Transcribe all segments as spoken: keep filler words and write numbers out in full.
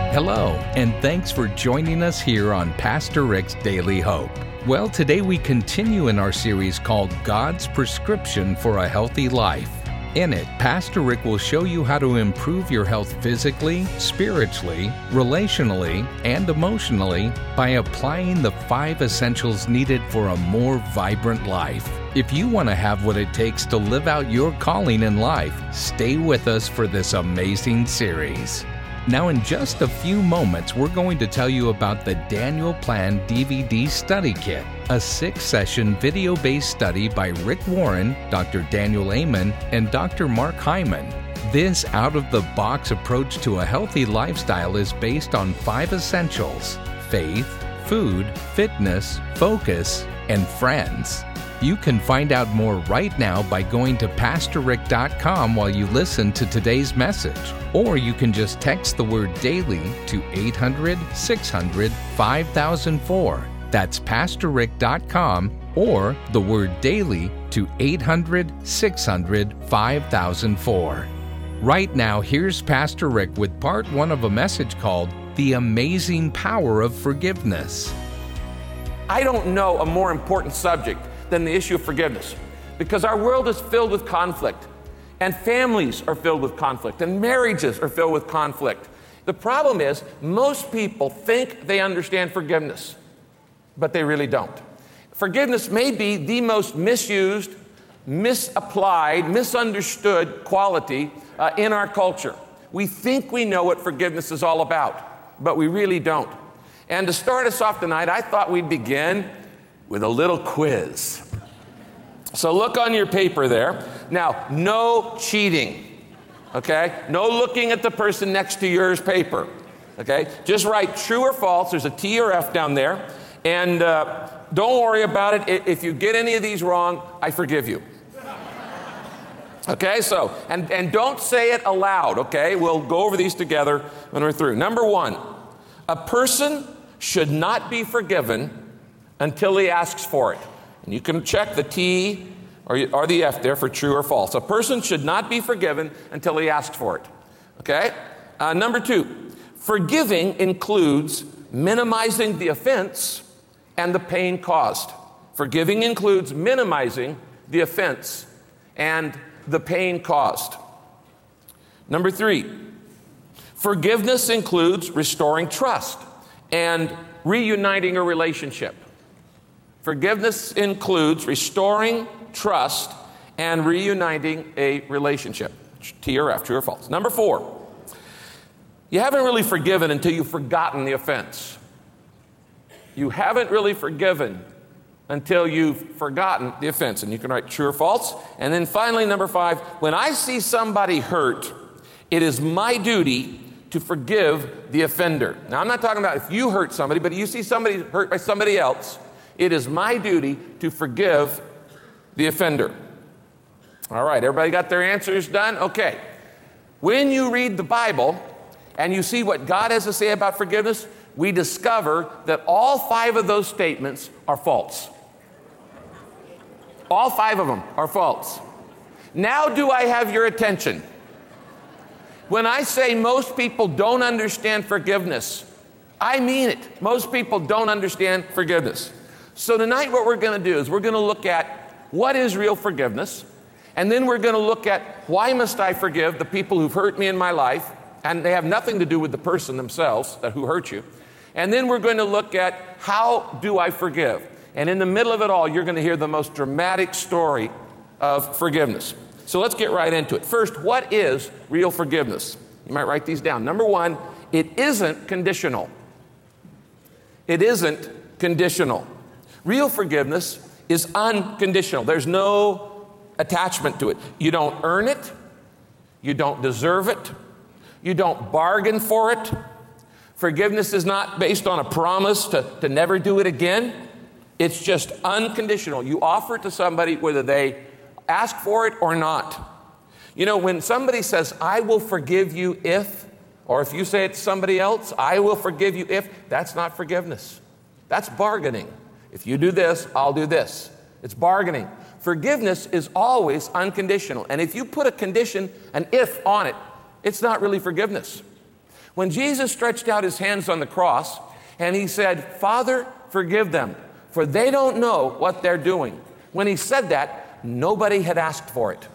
Hello, and thanks for joining us here on Pastor Rick's Daily Hope. Well, today we continue in our series called God's Prescription for a Healthy Life. In it, Pastor Rick will show you how to improve your health physically, spiritually, relationally, and emotionally by applying the five essentials needed for a more vibrant life. If you want to have what it takes to live out your calling in life, stay with us for this amazing series. Now, in just a few moments, we're going to tell you about the Daniel Plan D V D Study Kit, a six-session video-based study by Rick Warren, Doctor Daniel Amen, and Doctor Mark Hyman. This out-of-the-box approach to a healthy lifestyle is based on five essentials: faith, food, fitness, focus, and friends. You can find out more right now by going to pastor rick dot com while you listen to today's message. Or you can just text the word DAILY to eight hundred, six hundred, five thousand four. That's pastor rick dot com or the word DAILY to eight hundred, six hundred, five thousand four. Right now, here's Pastor Rick with part one of a message called The Amazing Power of Forgiveness. I don't know a more important subject than the issue of forgiveness, because our world is filled with conflict, and families are filled with conflict, and marriages are filled with conflict. The problem is, most people think they understand forgiveness, but they really don't. Forgiveness may be the most misused, misapplied, misunderstood quality uh, in our culture. We think we know what forgiveness is all about, but we really don't. And to start us off tonight, I thought we'd begin with a little quiz. So look on your paper there. Now, no cheating, okay? No looking at the person next to yours paper, okay? Just write true or false. There's a T or F down there. And uh, don't worry about it. If you get any of these wrong, I forgive you. Okay, so, and, and don't say it aloud, okay? We'll go over these together when we're through. Number one, a person should not be forgiven until he asks for it. And you can check the T or, or the F there for true or false. A person should not be forgiven until he asks for it. Okay? Uh, number two, forgiving includes minimizing the offense and the pain caused. Forgiving includes minimizing the offense and the pain caused. Number three, forgiveness includes restoring trust and reuniting a relationship. Forgiveness includes restoring trust and reuniting a relationship. T or F, true or false. Number four, you haven't really forgiven until you've forgotten the offense. You haven't really forgiven until you've forgotten the offense. And you can write true or false. And then finally, number five, when I see somebody hurt, it is my duty to forgive the offender. Now, I'm not talking about if you hurt somebody, but if you see somebody hurt by somebody else, it is my duty to forgive the offender. All right, everybody got their answers done? Okay. When you read the Bible and you see what God has to say about forgiveness, we discover that all five of those statements are false. All five of them are false. Now do I have your attention? When I say most people don't understand forgiveness, I mean it. Most people don't understand forgiveness. So tonight what we're going to do is we're going to look at what is real forgiveness, and then we're going to look at why must I forgive the people who've hurt me in my life, and they have nothing to do with the person themselves that who hurt you. And then we're going to look at how do I forgive. And in the middle of it all, you're going to hear the most dramatic story of forgiveness. So let's get right into it. First, what is real forgiveness? You might write these down. Number one, it isn't conditional. It isn't conditional. Real forgiveness is unconditional. There's no attachment to it. You don't earn it. You don't deserve it. You don't bargain for it. Forgiveness is not based on a promise to, to never do it again. It's just unconditional. You offer it to somebody whether they ask for it or not. You know, when somebody says, I will forgive you if, or if you say it to somebody else, I will forgive you if, that's not forgiveness. That's bargaining. If you do this, I'll do this. It's bargaining. Forgiveness is always unconditional. And if you put a condition, an if on it, it's not really forgiveness. When Jesus stretched out his hands on the cross and he said, Father, forgive them, for they don't know what they're doing. When he said that, nobody had asked for it.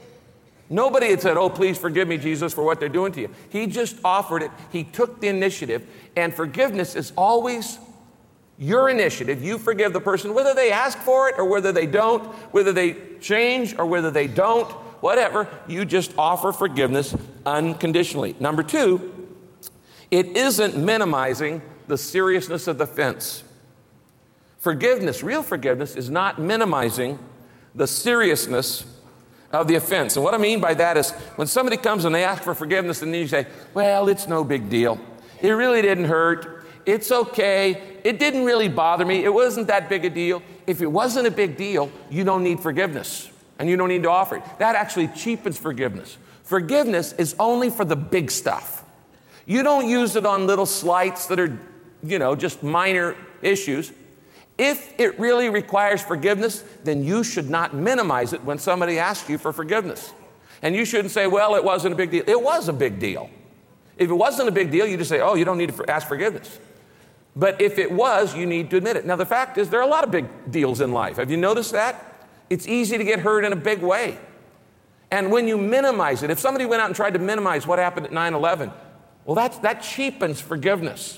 Nobody had said, oh, please forgive me, Jesus, for what they're doing to you. He just offered it. He took the initiative. And forgiveness is always your initiative. You forgive the person, whether they ask for it or whether they don't, whether they change or whether they don't, whatever. You just offer forgiveness unconditionally. Number two, it isn't minimizing the seriousness of the offense. Forgiveness, real forgiveness, is not minimizing the seriousness of the offense. And what I mean by that is when somebody comes and they ask for forgiveness and then you say, well, it's no big deal. It really didn't hurt. It's okay. It didn't really bother me. It wasn't that big a deal. If it wasn't a big deal, you don't need forgiveness and you don't need to offer it. That actually cheapens forgiveness. Forgiveness is only for the big stuff. You don't use it on little slights that are, you know, just minor issues. If it really requires forgiveness, then you should not minimize it when somebody asks you for forgiveness. And you shouldn't say, well, it wasn't a big deal. It was a big deal. If it wasn't a big deal, you just say, oh, you don't need to ask forgiveness. But if it was, you need to admit it. Now, the fact is, there are a lot of big deals in life. Have you noticed that? It's easy to get hurt in a big way. And when you minimize it, if somebody went out and tried to minimize what happened at nine eleven, well, that's, that cheapens forgiveness.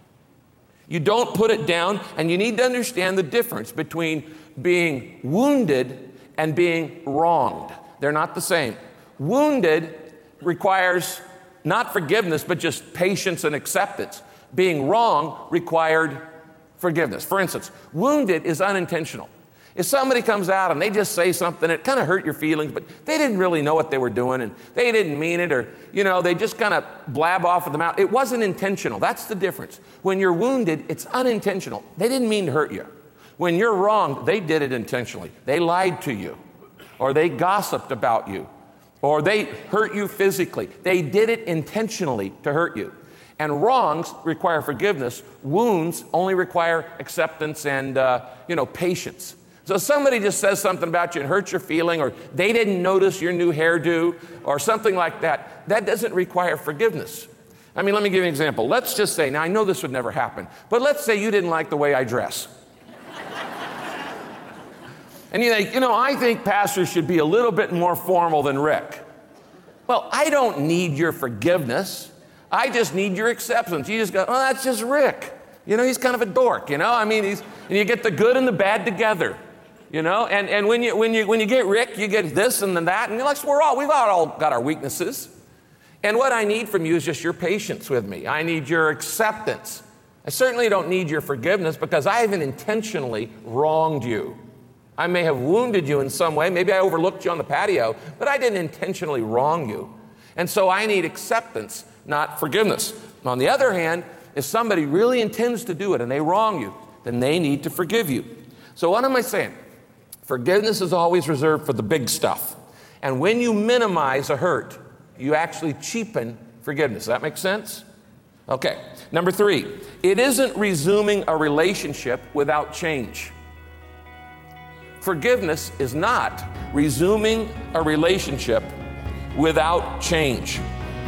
You don't put it down, and you need to understand the difference between being wounded and being wronged. They're not the same. Wounded requires not forgiveness, but just patience and acceptance. Being wrong required forgiveness. For instance, wounded is unintentional. If somebody comes out and they just say something, it kind of hurt your feelings, but they didn't really know what they were doing and they didn't mean it, or, you know, they just kind of blab off of the mouth. It wasn't intentional. That's the difference. When you're wounded, it's unintentional. They didn't mean to hurt you. When you're wronged, they did it intentionally. They lied to you, or they gossiped about you, or they hurt you physically. They did it intentionally to hurt you. And wrongs require forgiveness. Wounds only require acceptance and, uh, you know, patience. So somebody just says something about you and hurts your feeling, or they didn't notice your new hairdo or something like that, that doesn't require forgiveness. I mean, let me give you an example. Let's just say, now I know this would never happen, but let's say you didn't like the way I dress. And you think, you know, I think pastors should be a little bit more formal than Rick. Well, I don't need your forgiveness. I just need your acceptance. You just go, oh, that's just Rick. You know, he's kind of a dork, you know? I mean, he's, and you get the good and the bad together. You know, and, and when you when you when you get Rick, you get this and then that, and you're like, we're all we've all got our weaknesses. And what I need from you is just your patience with me. I need your acceptance. I certainly don't need your forgiveness because I haven't intentionally wronged you. I may have wounded you in some way. Maybe I overlooked you on the patio, but I didn't intentionally wrong you. And so I need acceptance, not forgiveness. On the other hand, if somebody really intends to do it and they wrong you, then they need to forgive you. So what am I saying? Forgiveness is always reserved for the big stuff. And when you minimize a hurt, you actually cheapen forgiveness. Does that make sense? Okay. Number three, it isn't resuming a relationship without change. Forgiveness is not resuming a relationship without change.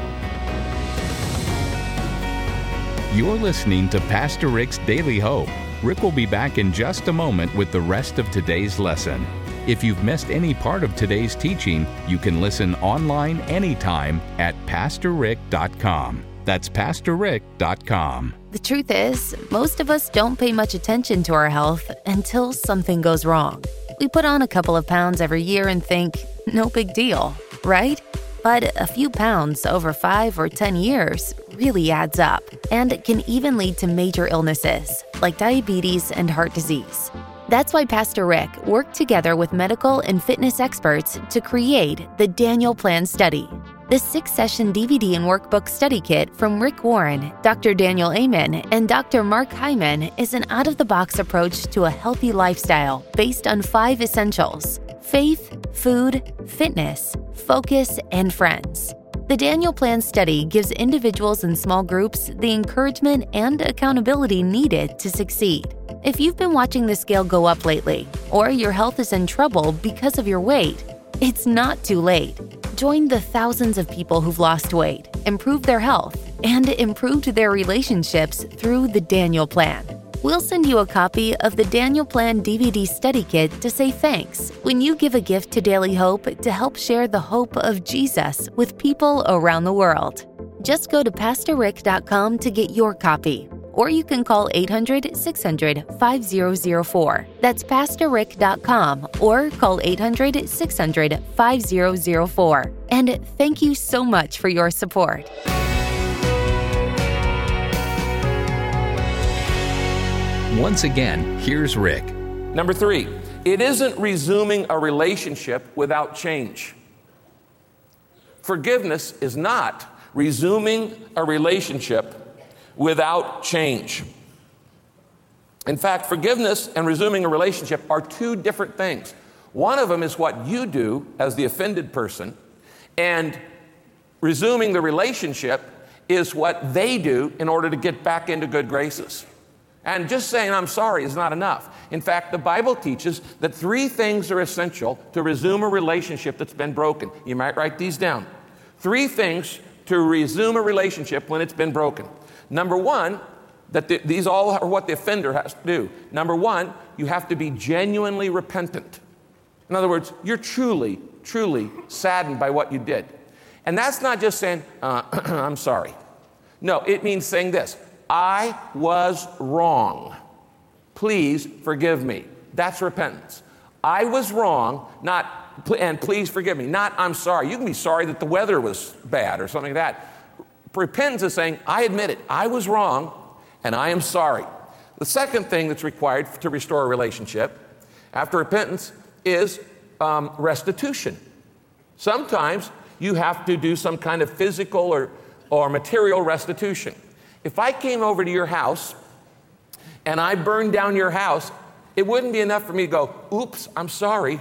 You're listening to Pastor Rick's Daily Hope. Rick will be back in just a moment with the rest of today's lesson. If you've missed any part of today's teaching, you can listen online anytime at pastor rick dot com. That's pastor rick dot com. The truth is, most of us don't pay much attention to our health until something goes wrong. We put on a couple of pounds every year and think, no big deal, right? But a few pounds over five or ten years really adds up, and it can even lead to major illnesses like diabetes and heart disease. That's why Pastor Rick worked together with medical and fitness experts to create the Daniel Plan Study. This six-session D V D and workbook study kit from Rick Warren, Doctor Daniel Amen, and Doctor Mark Hyman is an out-of-the-box approach to a healthy lifestyle based on five essentials: faith, food, fitness, focus, and friends. The Daniel Plan Study gives individuals and small groups the encouragement and accountability needed to succeed. If you've been watching the scale go up lately, or your health is in trouble because of your weight, it's not too late. Join the thousands of people who've lost weight, improved their health, and improved their relationships through the Daniel Plan. We'll send you a copy of the Daniel Plan D V D study kit to say thanks when you give a gift to Daily Hope to help share the hope of Jesus with people around the world. Just go to pastor rick dot com to get your copy, or you can call eight hundred, six hundred, five zero zero four. That's pastor rick dot com, or call eight hundred, six hundred, five zero zero four. And thank you so much for your support. Once again, here's Rick. Number three, it isn't resuming a relationship without change. Forgiveness is not resuming a relationship without change. In fact, forgiveness and resuming a relationship are two different things. One of them is what you do as the offended person, and resuming the relationship is what they do in order to get back into good graces. And just saying I'm sorry is not enough. In fact, the Bible teaches that three things are essential to resume a relationship that's been broken. You might write these down. Three things to resume a relationship when it's been broken. Number one, that the, these all are what the offender has to do. Number one, you have to be genuinely repentant. In other words, you're truly, truly saddened by what you did. And that's not just saying, uh, I'm sorry. No, it means saying this: I was wrong. Please forgive me. That's repentance. I was wrong, not, and please forgive me, not I'm sorry. You can be sorry that the weather was bad or something like that. Repentance is saying, I admit it. I was wrong, and I am sorry. The second thing that's required to restore a relationship after repentance is um, restitution. Sometimes you have to do some kind of physical or, or material restitution. If I came over to your house and I burned down your house, it wouldn't be enough for me to go, oops, I'm sorry.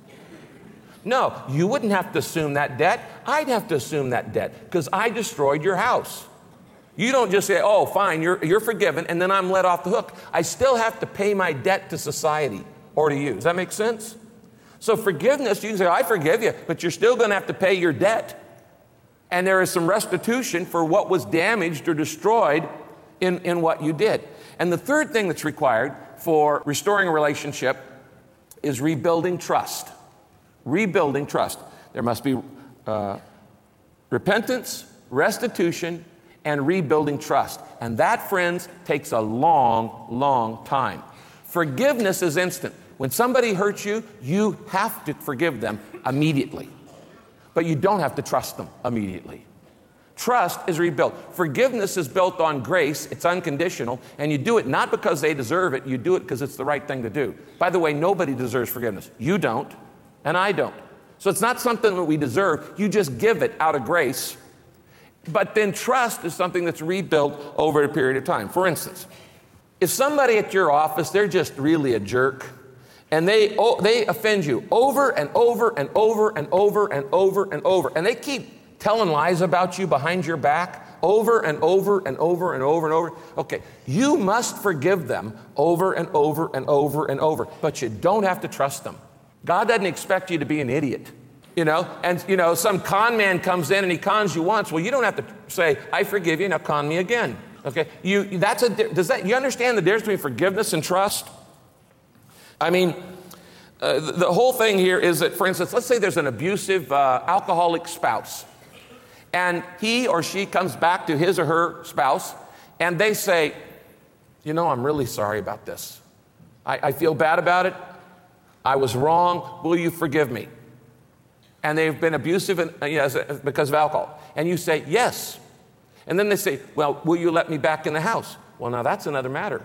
No, you wouldn't have to assume that debt. I'd have to assume that debt because I destroyed your house. You don't just say, oh, fine, you're, you're forgiven, and then I'm let off the hook. I still have to pay my debt to society or to you. Does that make sense? So forgiveness, you can say, I forgive you, but you're still going to have to pay your debt. And there is some restitution for what was damaged or destroyed in, in what you did. And the third thing that's required for restoring a relationship is rebuilding trust. Rebuilding trust. There must be uh, repentance, restitution, and rebuilding trust. And that, friends, takes a long, long time. Forgiveness is instant. When somebody hurts you, you have to forgive them immediately. But you don't have to trust them immediately. Trust is rebuilt. Forgiveness is built on grace. It's unconditional. And you do it not because they deserve it. You do it because it's the right thing to do. By the way, nobody deserves forgiveness. You don't, and I don't. So it's not something that we deserve. You just give it out of grace. But then trust is something that's rebuilt over a period of time. For instance, if somebody at your office, they're just really a jerk, and they oh, they offend you over and over and over and over and over and over, and they keep telling lies about you behind your back over and over and over and over and over. Okay, you must forgive them over and over and over and over, but you don't have to trust them. God doesn't expect you to be an idiot, you know, and, you know, some con man comes in and he cons you once. Well, you don't have to say, I forgive you, now con me again. Okay, you, that's a, does that, you understand the difference between forgiveness and trust? I mean, uh, the, the whole thing here is that, for instance, let's say there's an abusive, uh, alcoholic spouse, and he or she comes back to his or her spouse, and they say, you know, I'm really sorry about this. I, I feel bad about it. I was wrong. Will you forgive me? And they've been abusive in, uh, yes, because of alcohol. And you say, yes. And then they say, well, will you let me back in the house? Well, now that's another matter.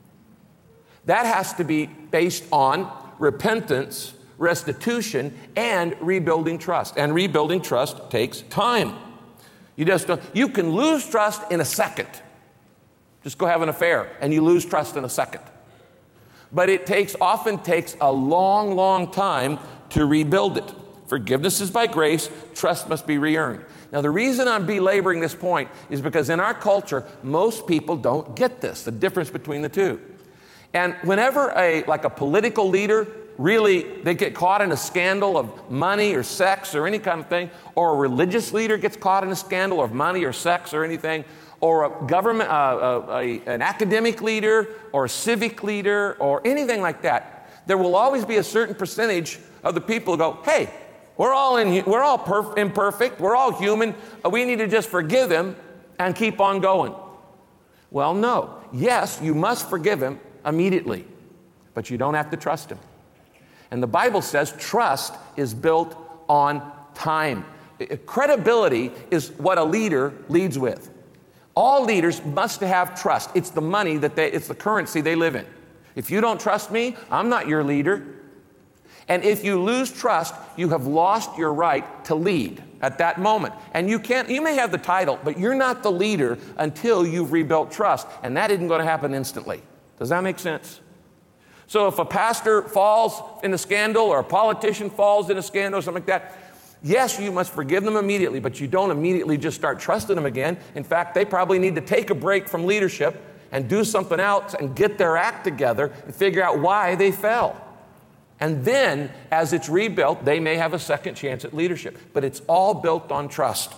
That has to be based on repentance, restitution, and rebuilding trust. And rebuilding trust takes time. You just don't, you can lose trust in a second. Just go have an affair and you lose trust in a second. But it takes, often takes a long, long time to rebuild it. Forgiveness is by grace, trust must be re-earned. Now, the reason I'm belaboring this point is because in our culture, most people don't get this, the difference between the two. And whenever a, like a political leader really, they get caught in a scandal of money or sex or any kind of thing, or a religious leader gets caught in a scandal of money or sex or anything, or a government, uh, a, a, an academic leader or a civic leader or anything like that, there will always be a certain percentage of the people who go, hey, we're all, in, we're all perf- imperfect, we're all human, we need to just forgive him and keep on going. Well, no. Yes, you must forgive him immediately, but you don't have to trust him. And the Bible says trust is built on time. Credibility is what a leader leads with. All leaders must have trust. It's the money that they, it's the currency they live in. If you don't trust me, I'm not your leader. And if you lose trust, you have lost your right to lead at that moment. And you can't, you may have the title, but you're not the leader until you've rebuilt trust. And that isn't going to happen instantly. Does that make sense? So if a pastor falls in a scandal or a politician falls in a scandal or something like that, yes, you must forgive them immediately, but you don't immediately just start trusting them again. In fact, they probably need to take a break from leadership and do something else and get their act together and figure out why they fell. And then, as it's rebuilt, they may have a second chance at leadership. But it's all built on trust.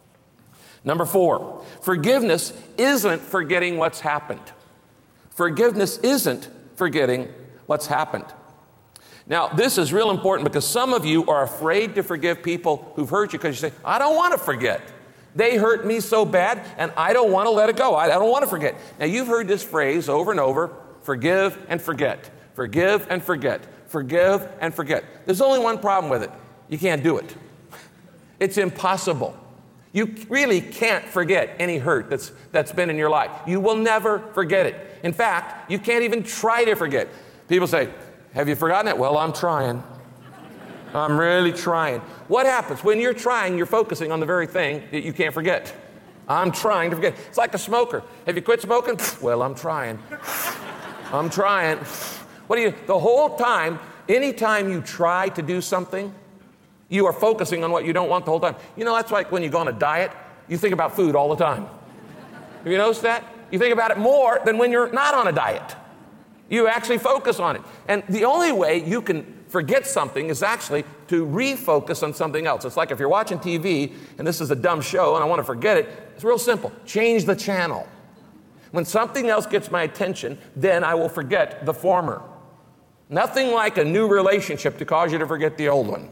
Number four, forgiveness isn't forgetting what's happened. Forgiveness isn't forgetting what's happened. Now, this is real important because some of you are afraid to forgive people who've hurt you because you say, I don't want to forget. They hurt me so bad, and I don't want to let it go. I, I don't want to forget. Now, you've heard this phrase over and over, forgive and forget. Forgive and forget. Forgive and forget. There's only one problem with it. You can't do it. It's impossible. You really can't forget any hurt that's, that's been in your life. You will never forget it. In fact, you can't even try to forget. People say, have you forgotten it? Well, I'm trying. I'm really trying. What happens? When you're trying, you're focusing on the very thing that you can't forget. I'm trying to forget. It's like a smoker. Have you quit smoking? Well, I'm trying. I'm trying. What do you, the whole time, anytime you try to do something, you are focusing on what you don't want the whole time. You know, that's like when you go on a diet, you think about food all the time. Have you noticed that? You think about it more than when you're not on a diet. You actually focus on it. And the only way you can forget something is actually to refocus on something else. It's like if you're watching T V, and this is a dumb show, and I want to forget it, it's real simple. Change the channel. When something else gets my attention, then I will forget the former. Nothing like a new relationship to cause you to forget the old one.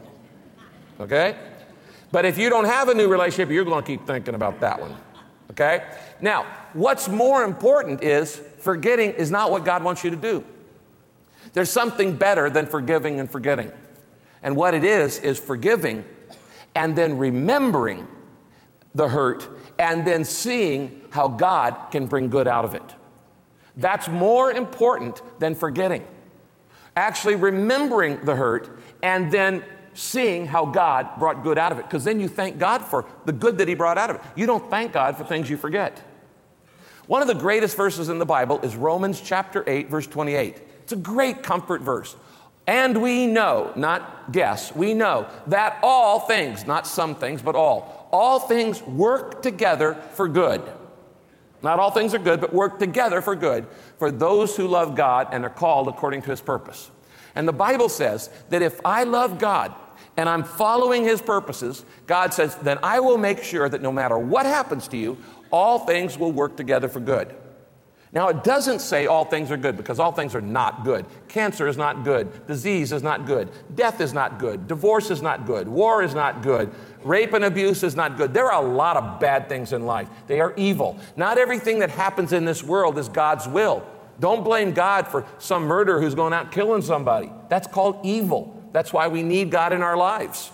Okay? But if you don't have a new relationship, you're going to keep thinking about that one. Okay? Now, what's more important is forgetting is not what God wants you to do. There's something better than forgiving and forgetting. And what it is, is forgiving and then remembering the hurt and then seeing how God can bring good out of it. That's more important than forgetting. Actually remembering the hurt and then seeing how God brought good out of it. Because then you thank God for the good that he brought out of it. You don't thank God for things you forget. One of the greatest verses in the Bible is Romans chapter eight, verse twenty-eight. It's a great comfort verse. And we know, not guess, we know that all things, not some things, but all, all things work together for good. Not all things are good, but work together for good for those who love God and are called according to his purpose. And the Bible says that if I love God and I'm following his purposes, God says, then I will make sure that no matter what happens to you, all things will work together for good. Now, it doesn't say all things are good because all things are not good. Cancer is not good. Disease is not good. Death is not good. Divorce is not good. War is not good. Rape and abuse is not good. There are a lot of bad things in life. They are evil. Not everything that happens in this world is God's will. Don't blame God for some murderer who's going out killing somebody. That's called evil. That's why we need God in our lives.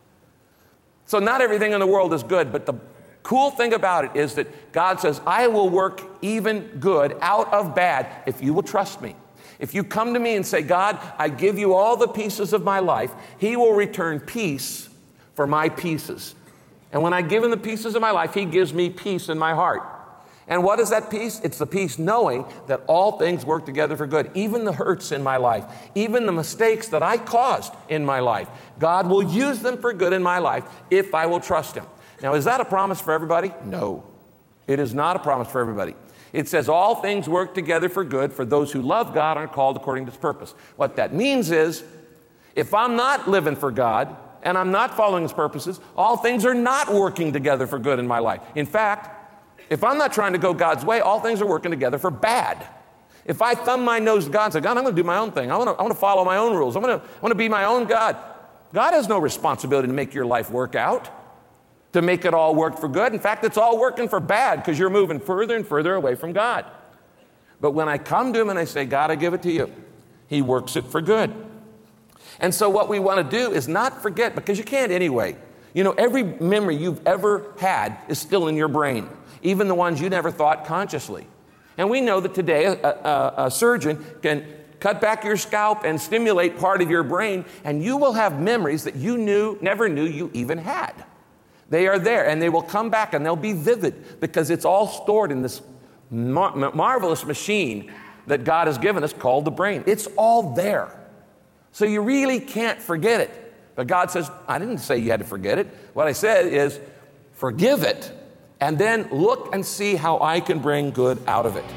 So not everything in the world is good, but the cool thing about it is that God says, I will work even good out of bad if you will trust me. If you come to me and say, God, I give you all the pieces of my life, he will return peace for my pieces. And when I give him the pieces of my life, he gives me peace in my heart. And what is that peace? It's the peace knowing that all things work together for good. Even the hurts in my life, even the mistakes that I caused in my life, God will use them for good in my life if I will trust him. Now, is that a promise for everybody? No, it is not a promise for everybody. It says all things work together for good for those who love God and are called according to his purpose. What that means is If I'm not living for God and I'm not following His purposes, all things are not working together for good in my life. In fact, if I'm not trying to go God's way, all things are working together for bad. If I thumb my nose to God and say, God, I'm going to do my own thing. I want to, I want to follow my own rules. I want to, I want to be my own God. God has no responsibility to make your life work out, to make it all work for good. In fact, it's all working for bad because you're moving further and further away from God. But when I come to Him and I say, God, I give it to you, He works it for good. And so what we want to do is not forget, because you can't anyway. You know, every memory you've ever had is still in your brain, even the ones you never thought consciously. And we know that today a, a, a surgeon can cut back your scalp and stimulate part of your brain, and you will have memories that you knew, never knew you even had. They are there, and they will come back, and they'll be vivid because it's all stored in this mar- marvelous machine that God has given us called the brain. It's all there. So you really can't forget it. But God says, I didn't say you had to forget it. What I said is, forgive it, and then look and see how I can bring good out of it.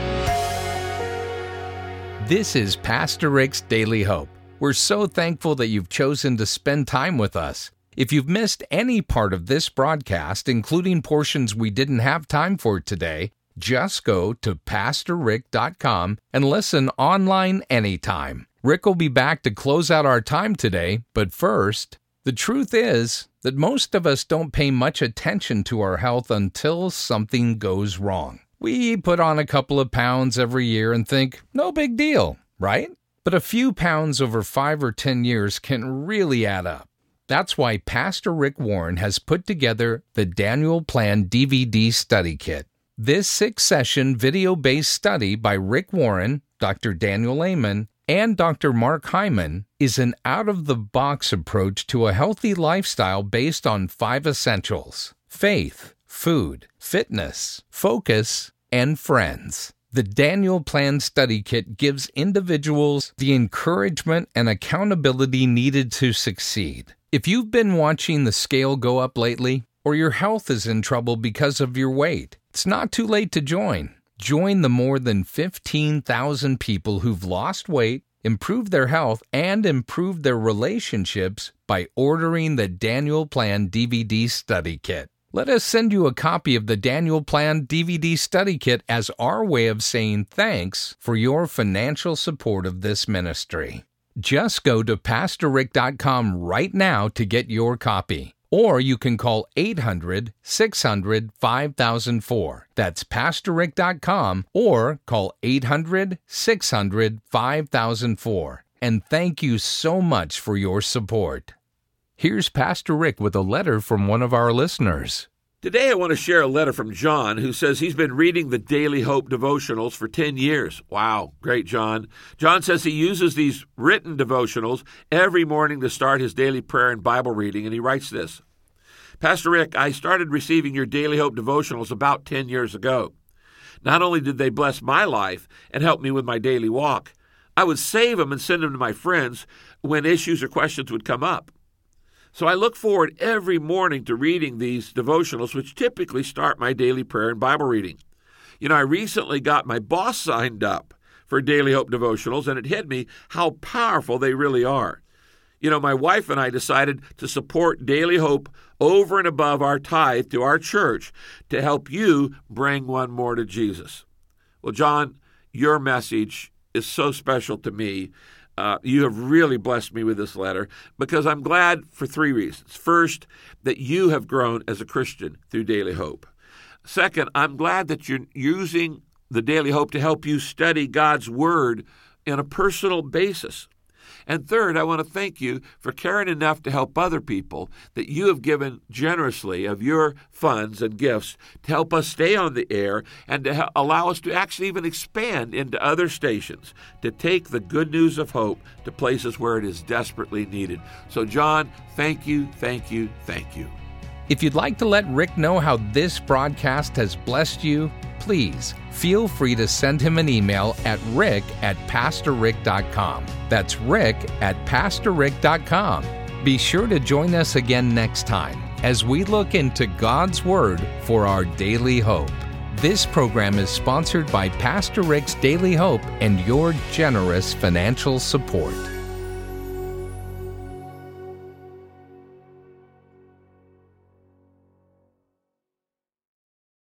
This is Pastor Rick's Daily Hope. We're so thankful that you've chosen to spend time with us. If you've missed any part of this broadcast, including portions we didn't have time for today, just go to pastor rick dot com and listen online anytime. Rick will be back to close out our time today, but first, the truth is that most of us don't pay much attention to our health until something goes wrong. We put on a couple of pounds every year and think, no big deal, right? But a few pounds over five or ten years can really add up. That's why Pastor Rick Warren has put together the Daniel Plan D V D Study Kit. This six-session video-based study by Rick Warren, Doctor Daniel Amen, and Doctor Mark Hyman is an out-of-the-box approach to a healthy lifestyle based on five essentials: faith, food, fitness, focus, and friends. The Daniel Plan Study Kit gives individuals the encouragement and accountability needed to succeed. If you've been watching the scale go up lately, or your health is in trouble because of your weight, it's not too late to join. Join the more than fifteen thousand people who've lost weight, improved their health, and improved their relationships by ordering the Daniel Plan D V D Study Kit. Let us send you a copy of the Daniel Plan D V D Study Kit as our way of saying thanks for your financial support of this ministry. Just go to pastor rick dot com right now to get your copy. Or you can call eight hundred, six hundred, five thousand four. That's pastor rick dot com or call eight hundred, six hundred, five thousand four. And thank you so much for your support. Here's Pastor Rick with a letter from one of our listeners. Today I want to share a letter from John, who says he's been reading the Daily Hope devotionals for ten years. Wow, great, John. John says he uses these written devotionals every morning to start his daily prayer and Bible reading, and he writes this: Pastor Rick, I started receiving your Daily Hope devotionals about ten years ago. Not only did they bless my life and help me with my daily walk, I would save them and send them to my friends when issues or questions would come up. So I look forward every morning to reading these devotionals, which typically start my daily prayer and Bible reading. You know, I recently got my boss signed up for Daily Hope devotionals, and it hit me how powerful they really are. You know, my wife and I decided to support Daily Hope over and above our tithe to our church to help you bring one more to Jesus. Well, John, your message is so special to me. Uh, you have really blessed me with this letter because I'm glad for three reasons. First, that you have grown as a Christian through Daily Hope. Second, I'm glad that you're using the Daily Hope to help you study God's Word on a personal basis. And third, I want to thank you for caring enough to help other people that you have given generously of your funds and gifts to help us stay on the air and to ha- allow us to actually even expand into other stations to take the good news of hope to places where it is desperately needed. So, John, thank you, thank you, thank you. If you'd like to let Rick know how this broadcast has blessed you, please feel free to send him an email at rick at pastor rick dot com. That's rick at pastor rick dot com. Be sure to join us again next time as we look into God's Word for our daily hope. This program is sponsored by Pastor Rick's Daily Hope and your generous financial support.